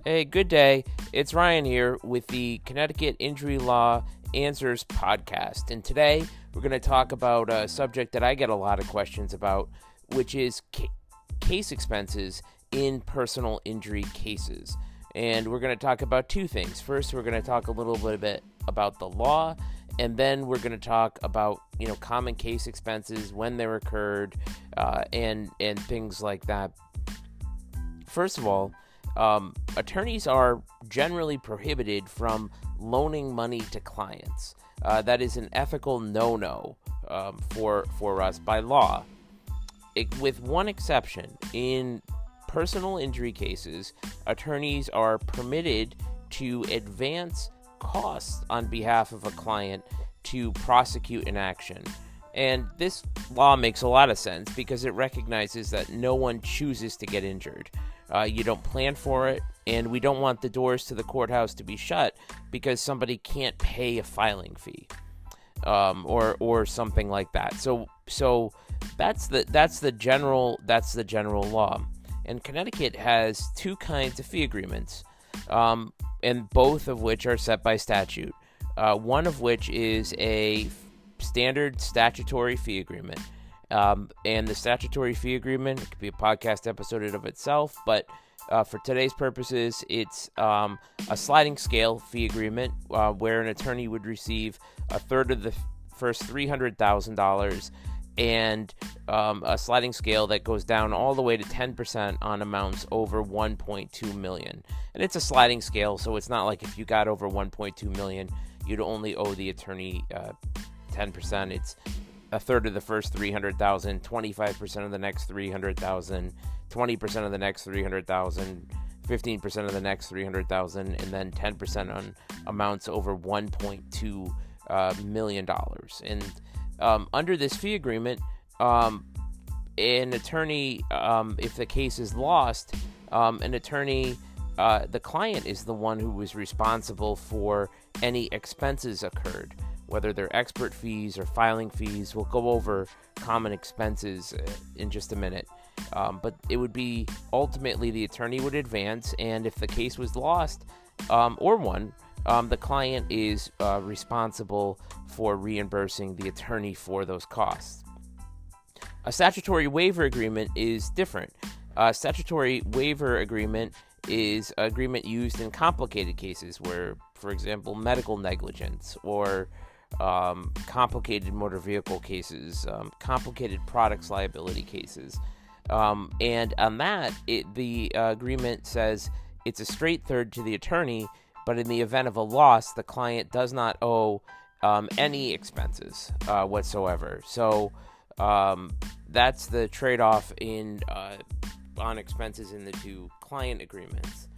Hey, good day. It's Ryan here with the Connecticut Injury Law Answers podcast. And today we're going to talk about a subject that I get a lot of questions about, which is case expenses in personal injury cases. And we're going to talk about two things. First, we're going to talk a little bit about the law, and then we're going to talk about, common case expenses, when they occurred, and things like that. First of all, attorneys are generally prohibited from loaning money to clients. That is an ethical no-no for us by law. With one exception, in personal injury cases, attorneys are permitted to advance costs on behalf of a client to prosecute an action. And this law makes a lot of sense because it recognizes that no one chooses to get injured. You don't plan for it, and we don't want the doors to the courthouse to be shut because somebody can't pay a filing fee, or something like that. So that's the general law. And Connecticut has two kinds of fee agreements, and both of which are set by statute. One of which is a standard statutory fee agreement. And the statutory fee agreement, it could be a podcast episode of itself, but for today's purposes, it's a sliding scale fee agreement where an attorney would receive a third of the first $300,000 and a sliding scale that goes down all the way to 10% on amounts over $1.2 million. And it's a sliding scale, so it's not like if you got over $1.2 million, you'd only owe the attorney 10%. It's a third of the first $300,000, 25% of the next $300,000, 20% of the next $300,000, 15% of the next $300,000, and then 10% on amounts over $1.2 million. And under this fee agreement, an attorney, if the case is lost, an attorney, the client is the one who was responsible for any expenses occurred, whether they're expert fees or filing fees. We'll go over common expenses in just a minute. But it would be ultimately the attorney would advance, and if the case was lost or won, the client is responsible for reimbursing the attorney for those costs. A statutory waiver agreement is different. A statutory waiver agreement is an agreement used in complicated cases where, for example, medical negligence or complicated motor vehicle cases, complicated products liability cases. And on that, the agreement says it's a straight third to the attorney, but in the event of a loss, the client does not owe any expenses whatsoever. So that's the trade-off on expenses in the two client agreements.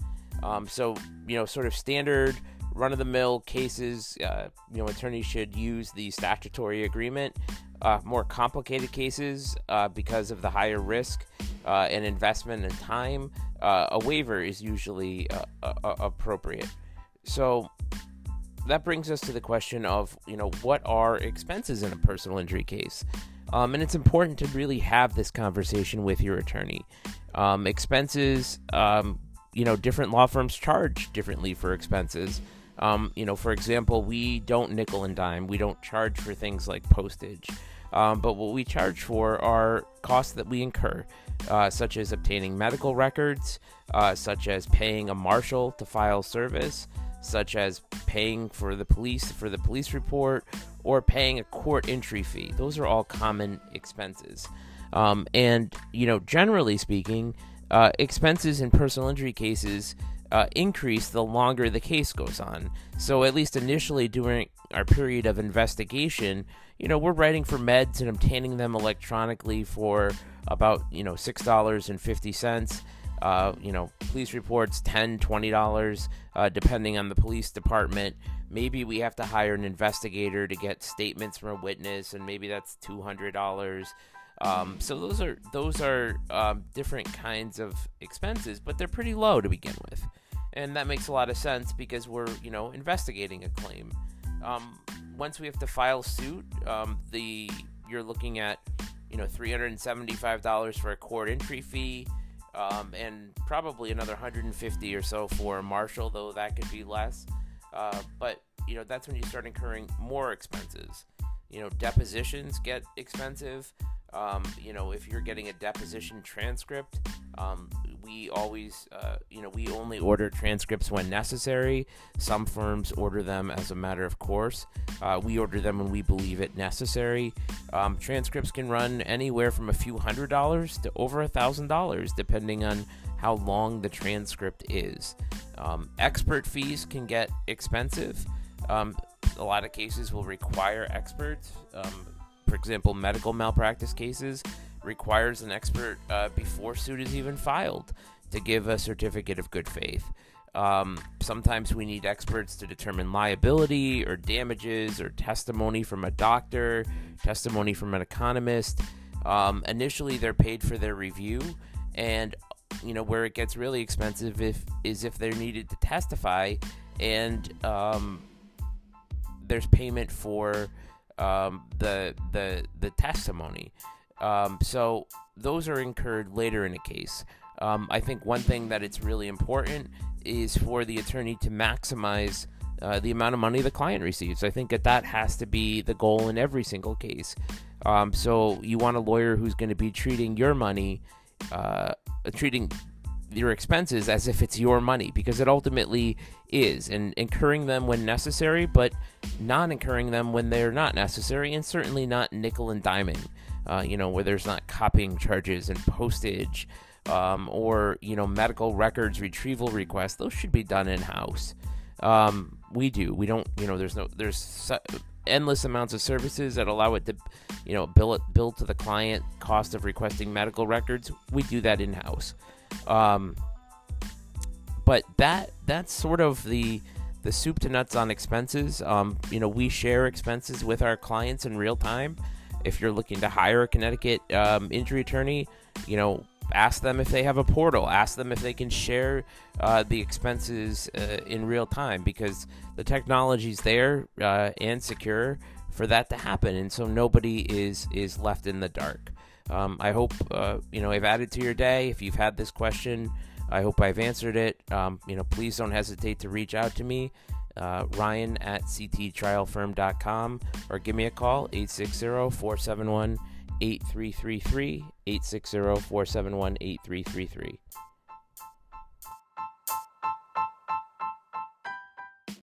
Sort of standard run-of-the-mill cases, attorneys should use the statutory agreement. More complicated cases, because of the higher risk and investment and time, a waiver is usually appropriate. So that brings us to the question of, what are expenses in a personal injury case? And it's important to really have this conversation with your attorney. Expenses, different law firms charge differently for expenses. For example, we don't nickel and dime. We don't charge for things like postage. But what we charge for are costs that we incur, such as obtaining medical records, such as paying a marshal to file service, such as paying for the police report, or paying a court entry fee. Those are all common expenses. Generally speaking, expenses in personal injury cases increase the longer the case goes on. So at least initially during our period of investigation, we're writing for meds and obtaining them electronically for about, $6.50. Police reports $10, $20, depending on the police department. Maybe we have to hire an investigator to get statements from a witness, and maybe that's $200. So those are different kinds of expenses, but they're pretty low to begin with. And that makes a lot of sense because we're, investigating a claim. Once we have to file suit, you're looking at, $375 for a court entry fee, and probably another 150 or so for a marshal, though that could be less. But that's when you start incurring more expenses. Depositions get expensive. If you're getting a deposition transcript, we always, we only order transcripts when necessary. Some firms order them as a matter of course. We order them when we believe it necessary. Transcripts can run anywhere from a few $100s to over $1,000, depending on how long the transcript is. Expert fees can get expensive. A lot of cases will require experts. For example, medical malpractice cases requires an expert before suit is even filed to give a certificate of good faith. Sometimes we need experts to determine liability or damages or testimony from a doctor, testimony from an economist. Initially, they're paid for their review, and where it gets really expensive is if they're needed to testify, and there's payment for the testimony. So those are incurred later in a case. I think one thing that it's really important is for the attorney to maximize the amount of money the client receives. I think that has to be the goal in every single case. So you want a lawyer who's going to be treating your money, treating your expenses as if it's your money, because it ultimately is, and incurring them when necessary, but not incurring them when they're not necessary, and certainly not nickel and diming, where there's not copying charges and postage, or medical records retrieval requests. Those should be done in-house. We don't, there's endless amounts of services that allow it to, bill to the client cost of requesting medical records. We do that in-house. But that's sort of the soup to nuts on expenses. We share expenses with our clients in real time. If you're looking to hire a Connecticut injury attorney, ask them if they have a portal. Ask them if they can share the expenses in real time, because the technology's there and secure for that to happen, and so nobody is left in the dark. I hope I've added to your day. If you've had this question, I hope I've answered it. Please don't hesitate to reach out to me, Ryan at cttrialfirm.com, or give me a call, 860-471-8333, 860-471-8333.